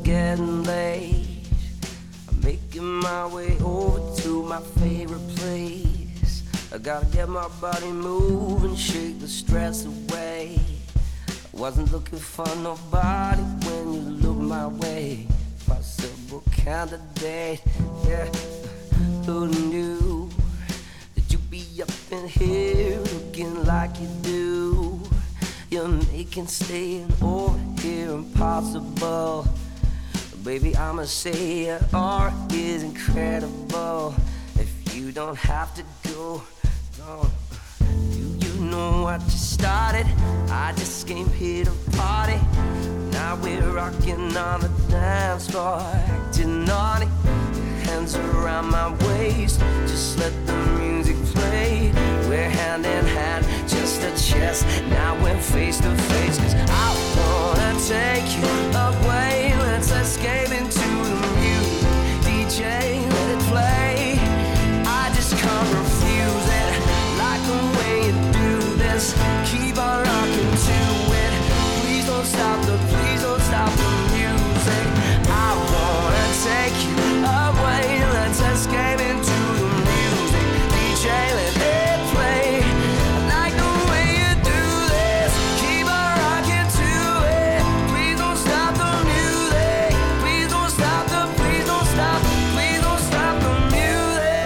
getting late. I'm making my way over to my favorite place. I gotta get my body moving, shake the stress away. I wasn't looking for nobody when you looked my way. Possible candidate, yeah. Who knew that you'd be up in here looking like you do? You're making staying over here impossible. Baby, I'ma say your art is incredible. If you don't have to go, don't. You know what you started? I just came here to party. Now we're rocking on the dance floor, acting naughty. Hands around my waist, just let the music play. We're hand in hand, just a chest. Now we're face to face, 'cause I wanna take you away. Let's escape into the music. DJ, let it play. I just can't refuse it. Like the way you do this. Keep on rocking to it. Please don't stop the music. I wanna take you away. Let's escape into the music. DJ, let it play. I like the way you do this. Keep on rocking to it. Please don't stop the music. Please don't stop the, please don't stop, please don't stop the music.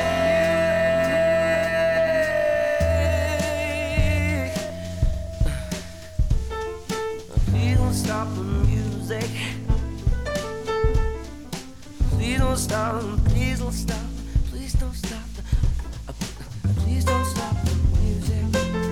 Please don't stop the music. Please don't stop, please don't stop, please don't stop the, please don't stop the music.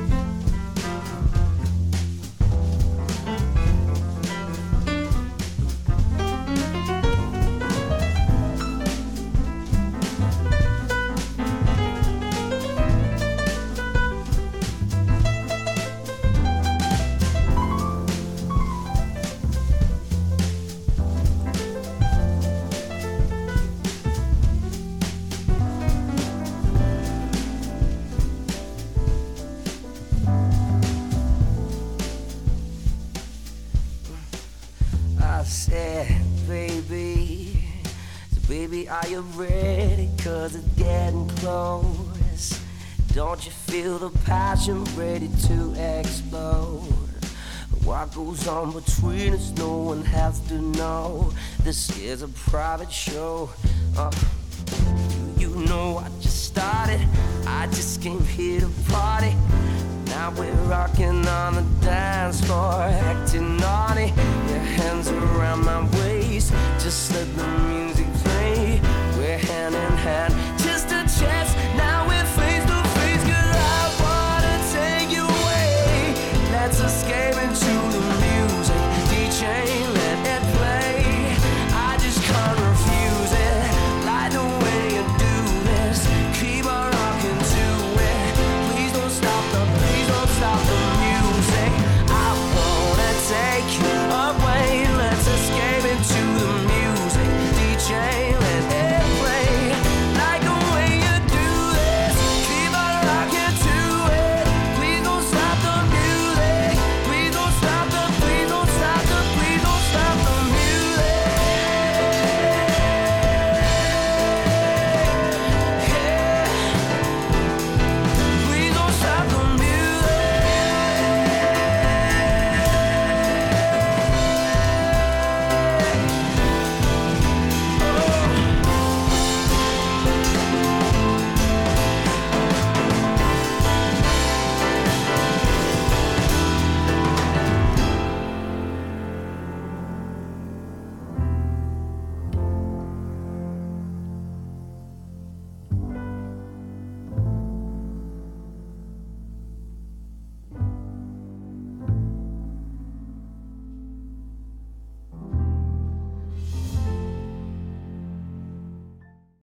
I said, baby, so baby, are you ready? 'Cause it's getting close. Don't you feel the passion ready to explode? What goes on between us, no one has to know. This is a private show. You know I just started. I just came here to party. Now we're rocking on the dance floor, acting naughty. Your hands around my